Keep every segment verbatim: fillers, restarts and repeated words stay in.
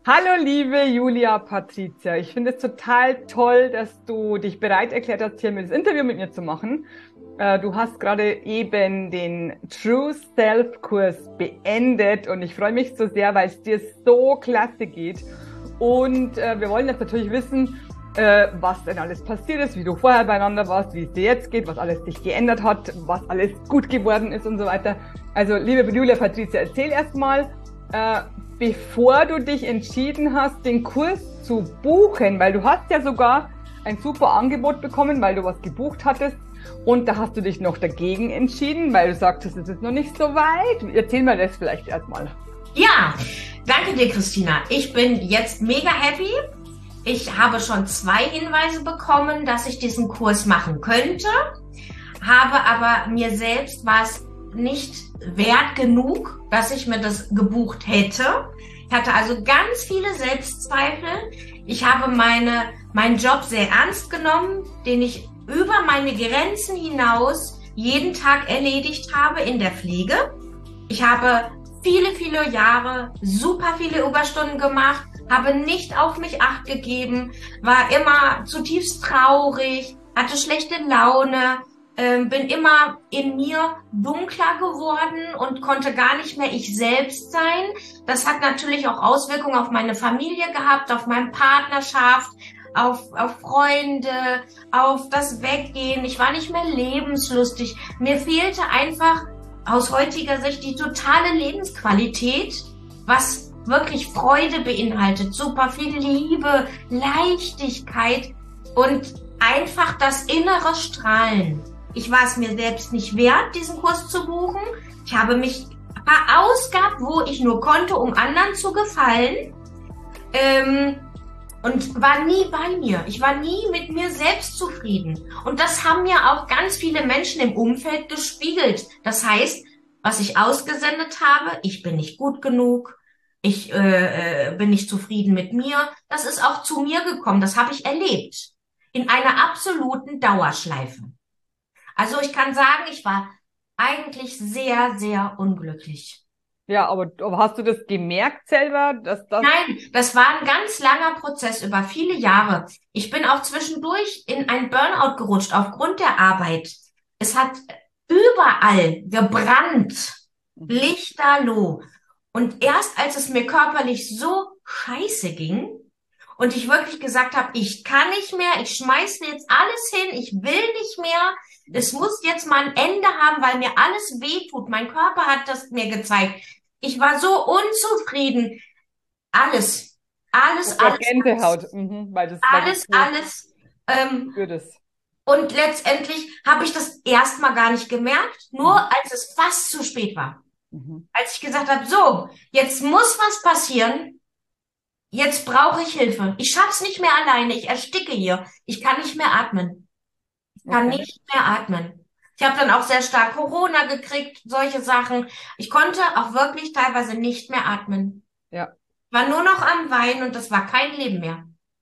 Hallo liebe Julia Patricia, ich finde es total toll, dass du dich bereit erklärt hast, hier das Interview mit mir zu machen. Äh, Du hast gerade eben den True Self Kurs beendet und ich freue mich so sehr, weil es dir so klasse geht. Und äh, wir wollen jetzt natürlich wissen, äh, was denn alles passiert ist, wie du vorher beieinander warst, wie es dir jetzt geht, was alles sich geändert hat, was alles gut geworden ist und so weiter. Also liebe Julia Patricia, erzähl erst mal, äh, bevor du dich entschieden hast, den Kurs zu buchen, weil du hast ja sogar ein super Angebot bekommen, weil du was gebucht hattest und da hast du dich noch dagegen entschieden, weil du sagtest, es ist noch nicht so weit. Erzähl mir das vielleicht erstmal. Ja, danke dir, Christina. Ich bin jetzt mega happy. Ich habe schon zwei Hinweise bekommen, dass ich diesen Kurs machen könnte, habe aber mir selbst war es nicht wert genug, dass ich mir das gebucht hätte. Ich hatte also ganz viele Selbstzweifel. Ich habe meine, meinen Job sehr ernst genommen, den ich über meine Grenzen hinaus jeden Tag erledigt habe in der Pflege. Ich habe viele, viele Jahre super viele Überstunden gemacht, habe nicht auf mich Acht gegeben, war immer zutiefst traurig, hatte schlechte Laune, Ähm, bin immer in mir dunkler geworden und konnte gar nicht mehr ich selbst sein. Das hat natürlich auch Auswirkungen auf meine Familie gehabt, auf meine Partnerschaft, auf, auf Freunde, auf das Weggehen. Ich war nicht mehr lebenslustig. Mir fehlte einfach aus heutiger Sicht die totale Lebensqualität, was wirklich Freude beinhaltet, super viel Liebe, Leichtigkeit und einfach das innere Strahlen. Ich war es mir selbst nicht wert, diesen Kurs zu buchen. Ich habe mich verausgabt, wo ich nur konnte, um anderen zu gefallen. Ähm, und war nie bei mir. Ich war nie mit mir selbst zufrieden. Und das haben mir auch ganz viele Menschen im Umfeld gespiegelt. Das heißt, was ich ausgesendet habe, ich bin nicht gut genug, ich äh, bin nicht zufrieden mit mir. Das ist auch zu mir gekommen. Das habe ich erlebt. In einer absoluten Dauerschleife. Also ich kann sagen, ich war eigentlich sehr, sehr unglücklich. Ja, aber, aber hast du das gemerkt selber, dass das... Nein, das war ein ganz langer Prozess über viele Jahre. Ich bin auch zwischendurch in ein Burnout gerutscht aufgrund der Arbeit. Es hat überall gebrannt, lichterloh. Und erst als es mir körperlich so scheiße ging und ich wirklich gesagt habe, ich kann nicht mehr, ich schmeiße jetzt alles hin, ich will nicht mehr, es muss jetzt mal ein Ende haben, weil mir alles wehtut. Mein Körper hat das mir gezeigt. Ich war so unzufrieden. Alles, alles, Ja, alles, Gänsehaut, mhm, weil das, weil das alles, alles. Ähm, für das. und letztendlich habe ich das erstmal gar nicht gemerkt, nur Mhm. als es fast zu spät war. Mhm. Als ich gesagt habe, so, jetzt muss was passieren. Jetzt brauche ich Hilfe. Ich schaff's nicht mehr alleine. Ich ersticke hier. Ich kann nicht mehr atmen. Ich kann Okay. nicht mehr atmen. Ich habe dann auch sehr stark Corona gekriegt, solche Sachen. Ich konnte auch wirklich teilweise nicht mehr atmen. Ja. War nur noch am Weinen und das war kein Leben mehr.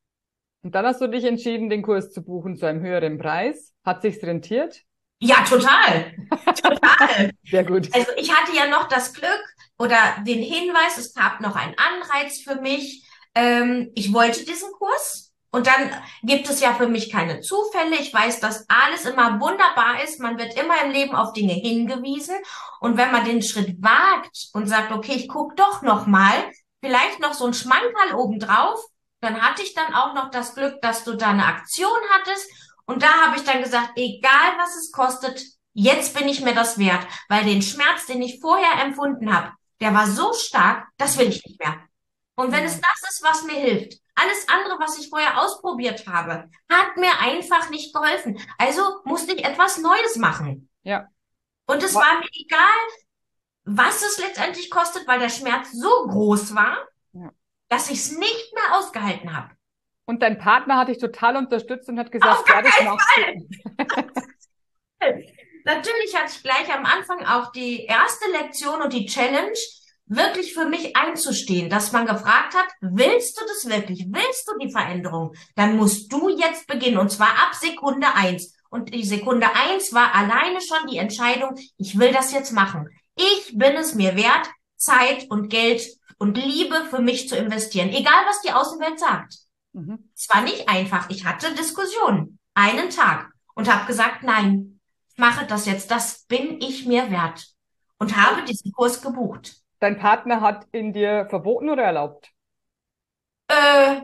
Und dann hast du dich entschieden, den Kurs zu buchen zu einem höheren Preis. Hat sich's rentiert? Ja, total. Total. Sehr gut. Also ich hatte ja noch das Glück oder den Hinweis, es gab noch einen Anreiz für mich. Ähm, ich wollte diesen Kurs. Und dann gibt es ja für mich keine Zufälle. Ich weiß, dass alles immer wunderbar ist. Man wird immer im Leben auf Dinge hingewiesen. Und wenn man den Schritt wagt und sagt, okay, ich gucke doch noch mal, vielleicht noch so ein Schmankerl obendrauf, dann hatte ich dann auch noch das Glück, dass du da eine Aktion hattest. Und da habe ich dann gesagt, egal was es kostet, jetzt bin ich mir das wert. Weil den Schmerz, den ich vorher empfunden habe, der war so stark, das will ich nicht mehr. Und wenn es das ist, was mir hilft, alles andere, was ich vorher ausprobiert habe, hat mir einfach nicht geholfen. Also musste ich etwas Neues machen. Ja. Und es Wa- war mir egal, was es letztendlich kostet, weil der Schmerz so groß war, Ja. dass ich es nicht mehr ausgehalten habe. Und dein Partner hat dich total unterstützt und hat gesagt, Auf gar ja, das keinen machst du. Natürlich hatte ich gleich am Anfang auch die erste Lektion und die Challenge, wirklich für mich einzustehen, dass man gefragt hat, willst du das wirklich? Willst du die Veränderung? Dann musst du jetzt beginnen und zwar ab Sekunde eins. Und die Sekunde eins war alleine schon die Entscheidung, ich will das jetzt machen. Ich bin es mir wert, Zeit und Geld und Liebe für mich zu investieren, egal was die Außenwelt sagt. Mhm. Es war nicht einfach. Ich hatte Diskussionen, einen Tag, und habe gesagt, nein, ich mache das jetzt, das bin ich mir wert, und habe diesen Kurs gebucht. Dein Partner hat ihn dir verboten oder erlaubt? Äh,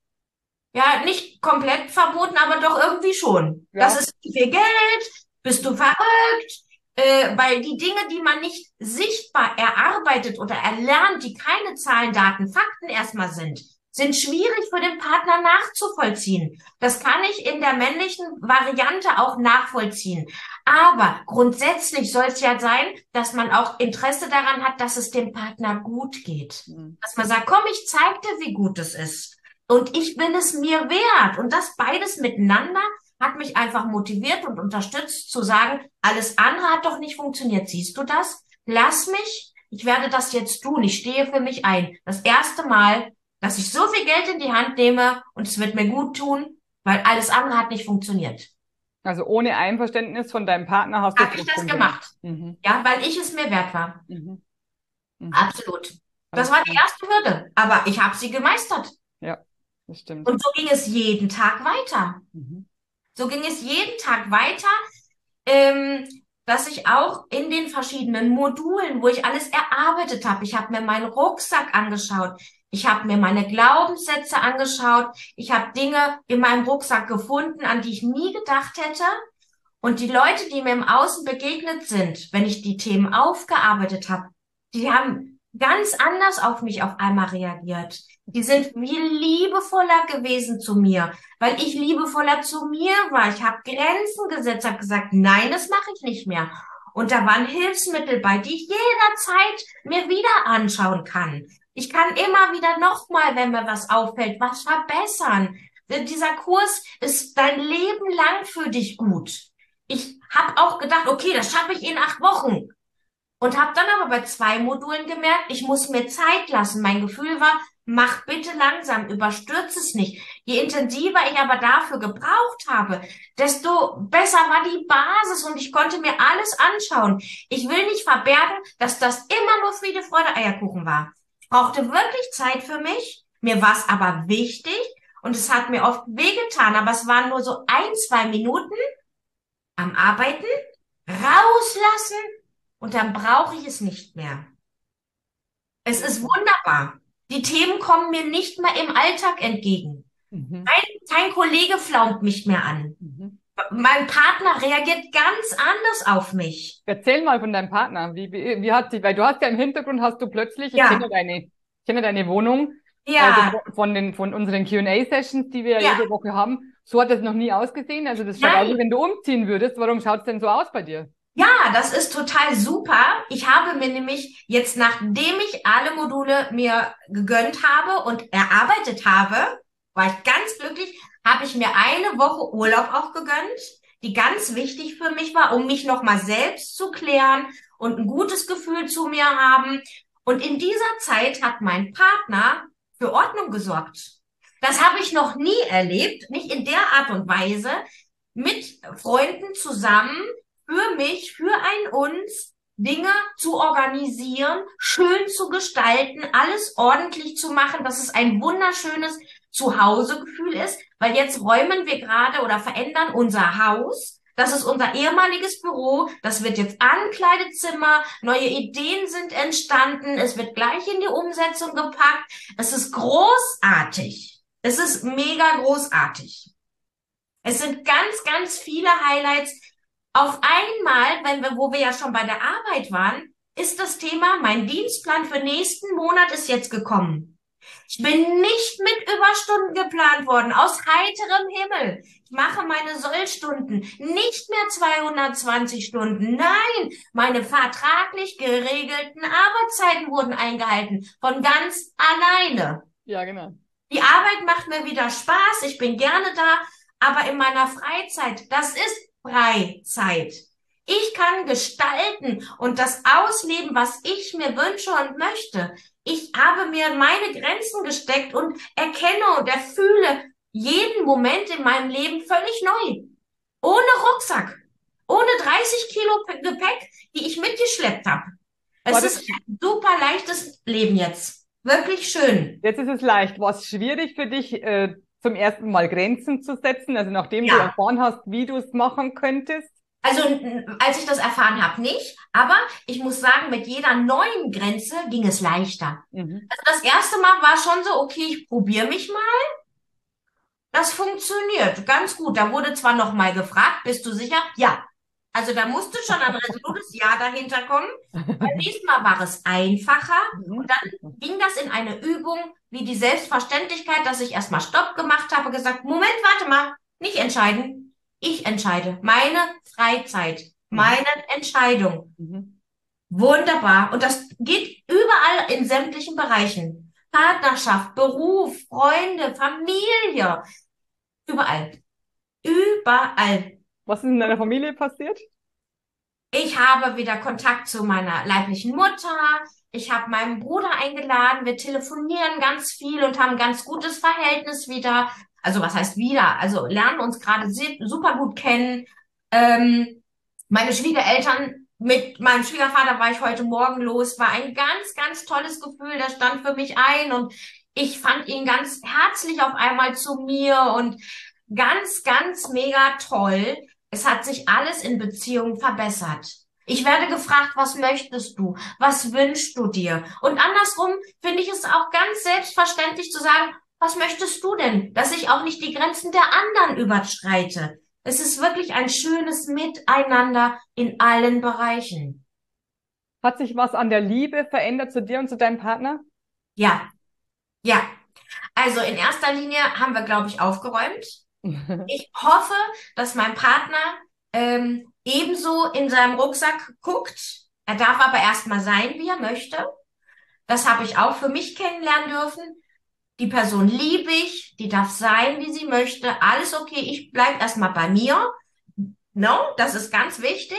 ja, nicht komplett verboten, aber doch irgendwie schon. Das Ja. ist zu viel Geld, bist du verrückt? Äh, weil die Dinge, die man nicht sichtbar erarbeitet oder erlernt, die keine Zahlen, Daten, Fakten erstmal sind, sind schwierig für den Partner nachzuvollziehen. Das kann ich in der männlichen Variante auch nachvollziehen. Aber grundsätzlich soll es ja sein, dass man auch Interesse daran hat, dass es dem Partner gut geht. Mhm. Dass man sagt, komm, ich zeig dir, wie gut es ist. Und ich bin es mir wert. Und das beides miteinander hat mich einfach motiviert und unterstützt zu sagen, alles andere hat doch nicht funktioniert. Siehst du das? Lass mich. Ich werde das jetzt tun. Ich stehe für mich ein. Das erste Mal, dass ich so viel Geld in die Hand nehme, und es wird mir gut tun, weil alles andere hat nicht funktioniert. Also ohne Einverständnis von deinem Partner hast du Habe ich das trotzdem gemacht. Mhm. Ja, weil ich es mir wert war. Mhm. Mhm. Absolut. Das Alles war die klar. erste Hürde. Aber ich habe sie gemeistert. Ja, das stimmt. Und so ging es jeden Tag weiter. Mhm. So ging es jeden Tag weiter, ähm, dass ich auch in den verschiedenen Modulen, wo ich alles erarbeitet habe, ich habe mir meinen Rucksack angeschaut, ich habe mir meine Glaubenssätze angeschaut, ich habe Dinge in meinem Rucksack gefunden, an die ich nie gedacht hätte. Und die Leute, die mir im Außen begegnet sind, wenn ich die Themen aufgearbeitet habe, die haben ganz anders auf mich auf einmal reagiert. Die sind viel liebevoller gewesen zu mir, weil ich liebevoller zu mir war. Ich habe Grenzen gesetzt, habe gesagt, nein, das mache ich nicht mehr. Und da waren Hilfsmittel bei, die ich jederzeit mir wieder anschauen kann. Ich kann immer wieder nochmal, wenn mir was auffällt, was verbessern. Dieser Kurs ist dein Leben lang für dich gut. Ich habe auch gedacht, okay, das schaffe ich in acht Wochen. Und habe dann aber bei zwei Modulen gemerkt, ich muss mir Zeit lassen. Mein Gefühl war, mach bitte langsam, überstürze es nicht. Je intensiver ich aber dafür gebraucht habe, desto besser war die Basis und ich konnte mir alles anschauen. Ich will nicht verbergen, dass das immer nur Friede, Freude, Eierkuchen war. Ich brauchte wirklich Zeit für mich. Mir war es aber wichtig und es hat mir oft wehgetan, aber es waren nur so ein, zwei Minuten am Arbeiten, rauslassen, und dann brauche ich es nicht mehr. Es ist wunderbar. Die Themen kommen mir nicht mehr im Alltag entgegen. Mhm. Kein, kein Kollege flaumt mich mehr an. Mhm. Mein Partner reagiert ganz anders auf mich. Erzähl mal von deinem Partner. Wie, wie, wie hat sich, weil du hast ja im Hintergrund hast du plötzlich, ich Ja. kenne deine, ich kenne deine Wohnung, Ja, also von den, von unseren Q and A-Sessions, die wir ja Ja. jede Woche haben. So hat das noch nie ausgesehen. Also das schaut Nein. aus, wie wenn du umziehen würdest. Warum schaut es denn so aus bei dir? ja, das ist total super. Ich habe mir nämlich jetzt, nachdem ich alle Module mir gegönnt habe und erarbeitet habe, war ich ganz glücklich, habe ich mir eine Woche Urlaub auch gegönnt, die ganz wichtig für mich war, um mich nochmal selbst zu klären und ein gutes Gefühl zu mir haben. Und in dieser Zeit hat mein Partner für Ordnung gesorgt. Das habe ich noch nie erlebt, nicht in der Art und Weise, mit Freunden zusammen, für mich, für ein uns, Dinge zu organisieren, schön zu gestalten, alles ordentlich zu machen, dass es ein wunderschönes Zuhausegefühl ist, weil jetzt räumen wir gerade oder verändern unser Haus. Das ist unser ehemaliges Büro. Das wird jetzt Ankleidezimmer. Neue Ideen sind entstanden. Es wird gleich in die Umsetzung gepackt. Es ist großartig. Es ist mega großartig. Es sind ganz, ganz viele Highlights. Auf einmal, wenn wir, wo wir ja schon bei der Arbeit waren, ist das Thema, mein Dienstplan für nächsten Monat ist jetzt gekommen. Ich bin nicht mit Überstunden geplant worden, aus heiterem Himmel. Ich mache meine Sollstunden, nicht mehr zweihundertzwanzig Stunden. Nein, meine vertraglich geregelten Arbeitszeiten wurden eingehalten, von ganz alleine. Ja, genau. Die Arbeit macht mir wieder Spaß, ich bin gerne da, aber in meiner Freizeit, das ist Freizeit. Ich kann gestalten und das ausleben, was ich mir wünsche und möchte. Ich habe mir meine Grenzen gesteckt und erkenne und erfühle jeden Moment in meinem Leben völlig neu. Ohne Rucksack, ohne dreißig Kilo Gepäck, die ich mitgeschleppt habe. Es War das- ist ein super leichtes Leben jetzt. wirklich schön. Jetzt ist es leicht. War es schwierig für dich, äh, zum ersten Mal Grenzen zu setzen? Also nachdem du Ja. erfahren hast, wie du es machen könntest? Also n- als ich das erfahren habe, nicht. Aber ich muss sagen, mit jeder neuen Grenze ging es leichter. Mhm. Also das erste Mal war schon so, okay, ich probiere mich mal. Das funktioniert ganz gut. Da wurde zwar noch mal gefragt, bist du sicher? Ja. Also da musste schon ein resolutes Ja dahinter kommen. Beim nächsten Mal war es einfacher und Mhm. dann ging das in eine Übung wie die Selbstverständlichkeit, dass ich erstmal Stopp gemacht habe, gesagt, Moment, warte mal, nicht entscheiden. Ich entscheide. Meine Freizeit, Mhm. meine Entscheidung. Mhm. Wunderbar. Und das geht überall in sämtlichen Bereichen. Partnerschaft, Beruf, Freunde, Familie. Überall. Überall. Was ist in deiner Familie passiert? Ich habe wieder Kontakt zu meiner leiblichen Mutter. Ich habe meinen Bruder eingeladen. Wir telefonieren ganz viel und haben ein ganz gutes Verhältnis wieder. Also was heißt wieder? Also lernen uns gerade se- super gut kennen. Ähm, meine Schwiegereltern, mit meinem Schwiegervater war ich heute Morgen los. War ein ganz, ganz tolles Gefühl. Der stand für mich ein und ich fand ihn ganz herzlich auf einmal zu mir und ganz, ganz mega toll. Es hat sich alles in Beziehungen verbessert. Ich werde gefragt, was möchtest du? Was wünschst du dir? Und andersrum finde ich es auch ganz selbstverständlich zu sagen, was möchtest du denn? Dass ich auch nicht die Grenzen der anderen überschreite. Es ist wirklich ein schönes Miteinander in allen Bereichen. Hat sich was an der Liebe verändert zu dir und zu deinem Partner? Ja, ja. Also in erster Linie haben wir, glaube ich, aufgeräumt. Ich hoffe, dass mein Partner ähm, ebenso in seinem Rucksack guckt. Er darf aber erstmal sein, wie er möchte. Das habe ich auch für mich kennenlernen dürfen. Die Person liebe ich, die darf sein, wie sie möchte. Alles okay, ich bleib erstmal bei mir. No, das ist ganz wichtig.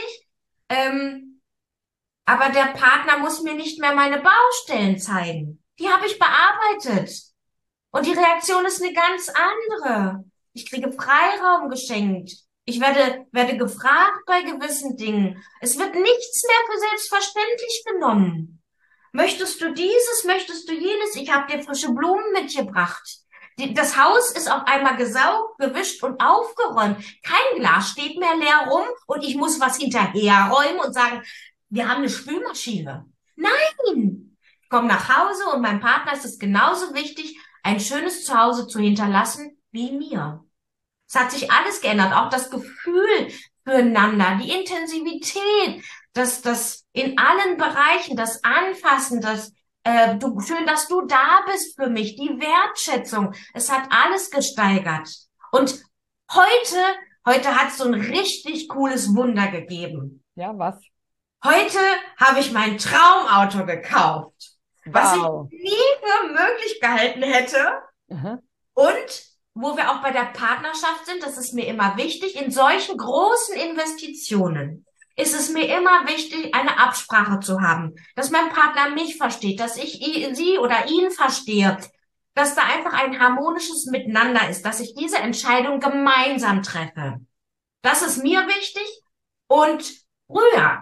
Ähm, aber der Partner muss mir nicht mehr meine Baustellen zeigen. Die habe ich bearbeitet. Und die Reaktion ist eine ganz andere. Ich kriege Freiraum geschenkt. Ich werde, werde gefragt bei gewissen Dingen. Es wird nichts mehr für selbstverständlich genommen. Möchtest du dieses, möchtest du jenes? Ich habe dir frische Blumen mitgebracht. Die, das Haus ist auf einmal gesaugt, gewischt und aufgeräumt. Kein Glas steht mehr leer rum und ich muss was hinterherräumen und sagen, wir haben eine Spülmaschine. Nein! Ich komme nach Hause und meinem Partner ist es genauso wichtig, ein schönes Zuhause zu hinterlassen wie mir. Es hat sich alles geändert, auch das Gefühl füreinander, die Intensivität, das, das in allen Bereichen, das Anfassen, das äh, du, schön, dass du da bist für mich, die Wertschätzung. Es hat alles gesteigert. Und heute, heute hat es so ein richtig cooles Wunder gegeben. Ja, was? Heute habe ich mein Traumauto gekauft, was ich Wow. nie für möglich gehalten hätte. Aha. Und wo wir auch bei der Partnerschaft sind, das ist mir immer wichtig, in solchen großen Investitionen ist es mir immer wichtig, eine Absprache zu haben, dass mein Partner mich versteht, dass ich i- sie oder ihn verstehe, dass da einfach ein harmonisches Miteinander ist, dass ich diese Entscheidung gemeinsam treffe. Das ist mir wichtig. Und früher,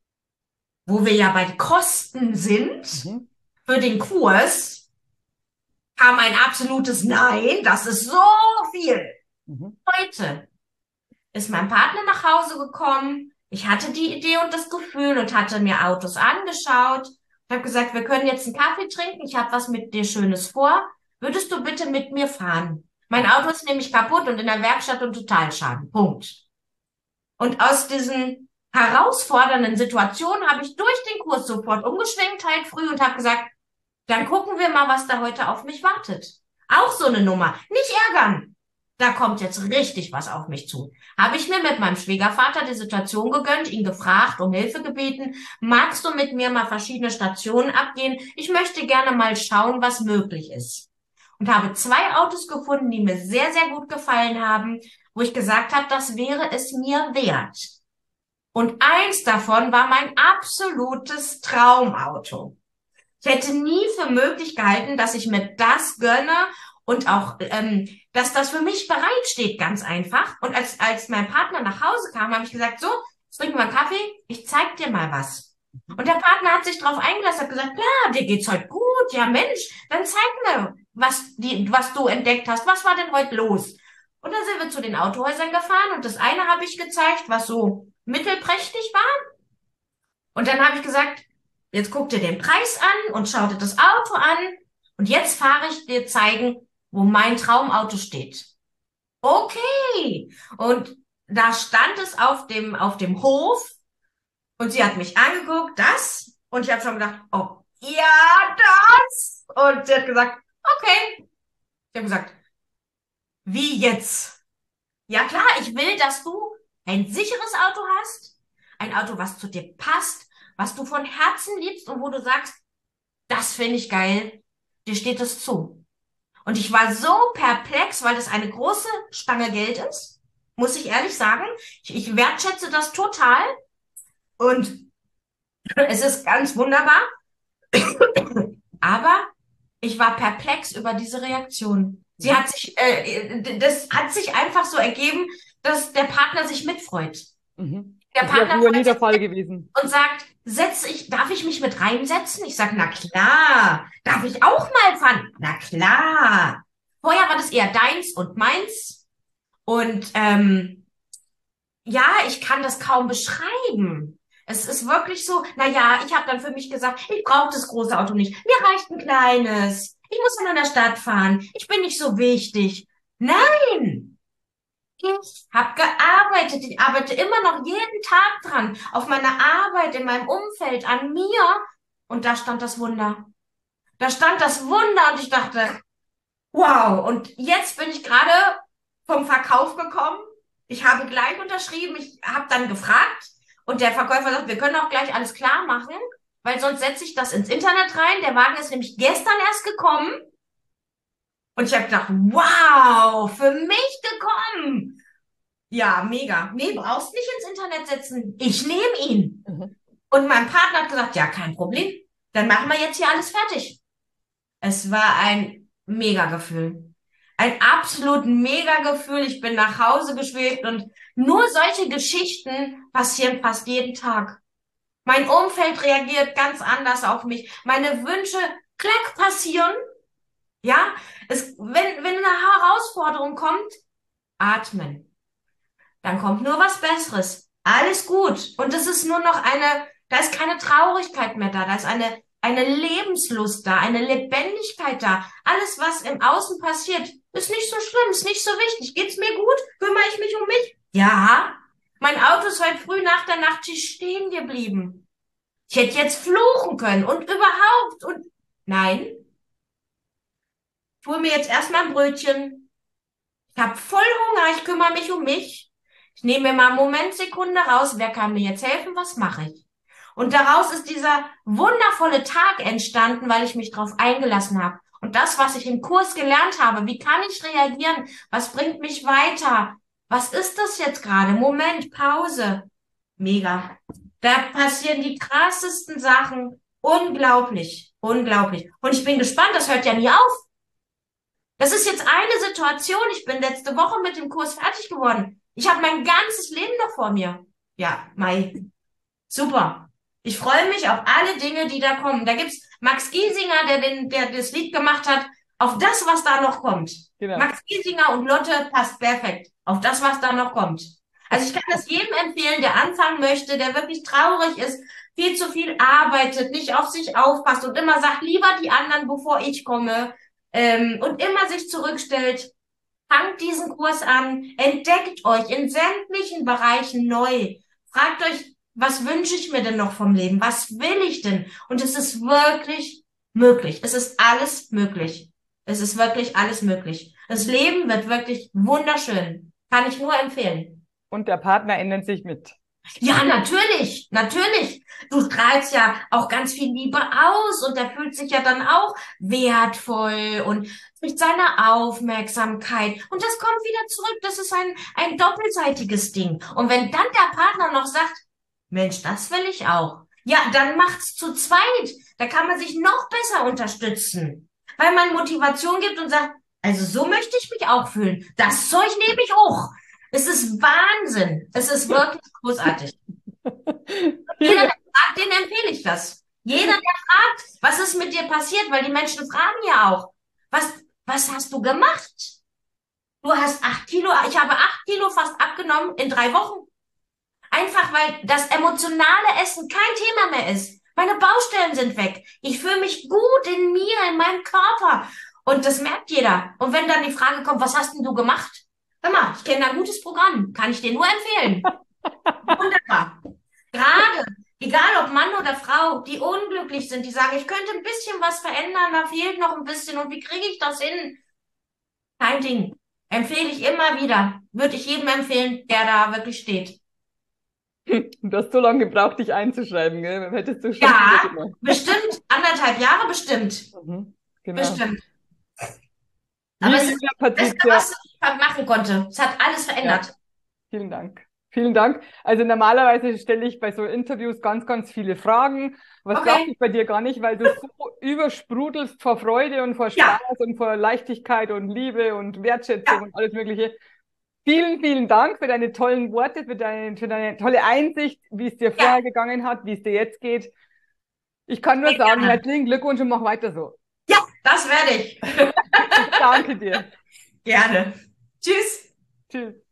wo wir ja bei Kosten sind Mhm. für den Kurs, kam ein absolutes Nein, das ist so viel. Mhm. Heute ist mein Partner nach Hause gekommen. Ich hatte die Idee und das Gefühl und hatte mir Autos angeschaut. Ich habe gesagt, wir können jetzt einen Kaffee trinken. Ich habe was mit dir Schönes vor. Würdest du bitte mit mir fahren? Mein Auto ist nämlich kaputt und in der Werkstatt und Totalschaden. Punkt. Und aus diesen herausfordernden Situationen habe ich durch den Kurs sofort umgeschwenkt, halt früh und habe gesagt, dann gucken wir mal, was da heute auf mich wartet. Auch so eine Nummer. Nicht ärgern. Da kommt jetzt richtig was auf mich zu. Habe ich mir mit meinem Schwiegervater die Situation gegönnt, ihn gefragt, um Hilfe gebeten. Magst du mit mir mal verschiedene Stationen abgehen? Ich möchte gerne mal schauen, was möglich ist. Und habe zwei Autos gefunden, die mir sehr, sehr gut gefallen haben, wo ich gesagt habe, das wäre es mir wert. Und eins davon war mein absolutes Traumauto. Ich hätte nie für möglich gehalten, dass ich mir das gönne und auch, ähm, dass das für mich bereitsteht, ganz einfach. Und als, als mein Partner nach Hause kam, habe ich gesagt, so, jetzt trinken wir einen Kaffee, ich zeig dir mal was. Und der Partner hat sich drauf eingelassen, hat gesagt, ja, dir geht's heute gut, gut. Ja, Mensch, dann zeig mir, was, die, was du entdeckt hast. Was war denn heute los? Und dann sind wir zu den Autohäusern gefahren und das eine habe ich gezeigt, was so mittelprächtig war. Und dann habe ich gesagt, jetzt guck dir den Preis an und schau dir das Auto an. Und jetzt fahre ich dir zeigen, wo mein Traumauto steht. Okay. Und da stand es auf dem, auf dem Hof und sie hat mich angeguckt, das. Und ich habe schon gedacht, oh, ja, das. Und sie hat gesagt, okay. Ich habe gesagt, wie jetzt? Ja klar, ich will, dass du ein sicheres Auto hast, ein Auto, was zu dir passt, was du von Herzen liebst und wo du sagst, das finde ich geil, dir steht es zu. Und ich war so perplex, weil das eine große Stange Geld ist, muss ich ehrlich sagen. Ich, ich wertschätze das total und es ist ganz wunderbar. Aber ich war perplex über diese Reaktion. Sie hat sich, äh, das hat sich einfach so ergeben, dass der Partner sich mitfreut. Mhm. Der Das wäre Partner früher nie freut der sich Fall mit gewesen. und sagt, setz ich, darf ich mich mit reinsetzen? Ich sage, na klar. Darf ich auch mal fahren? Na klar. Vorher war das eher deins und meins. Und ähm, ja, ich kann das kaum beschreiben. Es ist wirklich so, na ja, ich habe dann für mich gesagt, ich brauche das große Auto nicht. Mir reicht ein kleines. Ich muss nur in der Stadt fahren. Ich bin nicht so wichtig. Nein, ich habe gearbeitet. Ich arbeite immer noch jeden Tag dran. Auf meiner Arbeit, in meinem Umfeld, an mir. Und da stand das Wunder. Da stand das Wunder und ich dachte, wow. Und jetzt bin ich gerade vom Verkauf gekommen. Ich habe gleich unterschrieben. Ich habe dann gefragt. Und der Verkäufer sagt, wir können auch gleich alles klar machen, weil sonst setze ich das ins Internet rein. Der Wagen ist nämlich gestern erst gekommen. Und ich habe gedacht, wow, für mich gekommen. Ja, mega. Nee, brauchst nicht ins Internet setzen. Ich nehme ihn. Mhm. Und mein Partner hat gesagt, ja, kein Problem. Dann machen wir jetzt hier alles fertig. Es war ein Mega-Gefühl. Ein absolut Mega-Gefühl. Ich bin nach Hause geschwebt und nur solche Geschichten passieren fast jeden Tag. Mein Umfeld reagiert ganz anders auf mich. Meine Wünsche, klack, passieren. Ja, es, wenn, wenn eine Herausforderung kommt, atmen. Dann kommt nur was Besseres. Alles gut. Und es ist nur noch eine, da ist keine Traurigkeit mehr da. Da ist eine, eine Lebenslust da, eine Lebendigkeit da. Alles, was im Außen passiert, ist nicht so schlimm, ist nicht so wichtig. Geht's mir gut? Kümmere ich mich um mich? Ja. Mein Auto ist heute früh nach der Nachtschicht stehen geblieben. Ich hätte jetzt fluchen können und überhaupt und nein. Ich hole mir jetzt erstmal ein Brötchen. Ich habe voll Hunger, ich kümmere mich um mich. Ich nehme mir mal einen Moment, Sekunde raus. Wer kann mir jetzt helfen? Was mache ich? Und daraus ist dieser wundervolle Tag entstanden, weil ich mich darauf eingelassen habe. Und das, was ich im Kurs gelernt habe, wie kann ich reagieren? Was bringt mich weiter? Was ist das jetzt gerade? Moment, Pause. Mega. Da passieren die krassesten Sachen. Unglaublich, unglaublich. Und ich bin gespannt, das hört ja nie auf. Das ist jetzt eine Situation. Ich bin letzte Woche mit dem Kurs fertig geworden. Ich habe mein ganzes Leben noch vor mir. Ja, Mai. Super. Ich freue mich auf alle Dinge, die da kommen. Da gibt's Max Giesinger, der, den, der das Lied gemacht hat, auf das, was da noch kommt. Genau. Max Giesinger und Lotte passt perfekt auf das, was da noch kommt. Also ich kann das jedem empfehlen, der anfangen möchte, der wirklich traurig ist, viel zu viel arbeitet, nicht auf sich aufpasst und immer sagt, lieber die anderen, bevor ich komme, ähm, und immer sich zurückstellt. Fangt diesen Kurs an, entdeckt euch in sämtlichen Bereichen neu. Fragt euch, was wünsche ich mir denn noch vom Leben? Was will ich denn? Und es ist wirklich möglich. Es ist alles möglich. Es ist wirklich alles möglich. Das Leben wird wirklich wunderschön. Kann ich nur empfehlen. Und der Partner ändert sich mit. Ja, natürlich, natürlich. Du strahlst ja auch ganz viel Liebe aus und der fühlt sich ja dann auch wertvoll und kriegt seine Aufmerksamkeit. Und das kommt wieder zurück. Das ist ein, ein doppelseitiges Ding. Und wenn dann der Partner noch sagt, Mensch, das will ich auch. Ja, dann macht's zu zweit. Da kann man sich noch besser unterstützen. Weil man Motivation gibt und sagt, also so möchte ich mich auch fühlen. Das Zeug nehme ich auch. Es ist Wahnsinn. Es ist wirklich großartig. Jeder, der fragt, den empfehle ich das. Jeder, der fragt, was ist mit dir passiert, weil die Menschen fragen ja auch, was, was hast du gemacht? Du hast acht Kilo, ich habe acht Kilo fast abgenommen in drei Wochen. Einfach weil das emotionale Essen kein Thema mehr ist. Meine Baustellen sind weg. Ich fühle mich gut in mir, in meinem Körper. Und das merkt jeder. Und wenn dann die Frage kommt, was hast denn du gemacht? Hör mal, ich kenne ein gutes Programm. Kann ich dir nur empfehlen. Wunderbar. Gerade, egal ob Mann oder Frau, die unglücklich sind, die sagen, ich könnte ein bisschen was verändern, da fehlt noch ein bisschen. Und wie kriege ich das hin? Kein Ding. Empfehle ich immer wieder. Würde ich jedem empfehlen, der da wirklich steht. Du hast so lange gebraucht, dich einzuschreiben, gell? Hättest du schon Ja, wieder gemacht. bestimmt. Anderthalb Jahre bestimmt. Mhm, genau. Bestimmt. Aber es Liebe ist Julia das Beste, Patricia, was ich machen konnte. Es hat alles ja, verändert. vielen Dank. Vielen Dank. Also normalerweise stelle ich bei so Interviews ganz, ganz viele Fragen. Was brauche Okay. ich bei dir gar nicht, weil du so übersprudelst vor Freude und vor Ja, Spaß und vor Leichtigkeit und Liebe und Wertschätzung ja, und alles Mögliche. Vielen, vielen Dank für deine tollen Worte, für deine, für deine tolle Einsicht, wie es dir ja. vorher gegangen hat, wie es dir jetzt geht. Ich kann nur Sehr sagen, gerne. herzlichen Glückwunsch und mach weiter so. Ja, das werde ich. Danke dir. Gerne. Tschüss. Tschüss.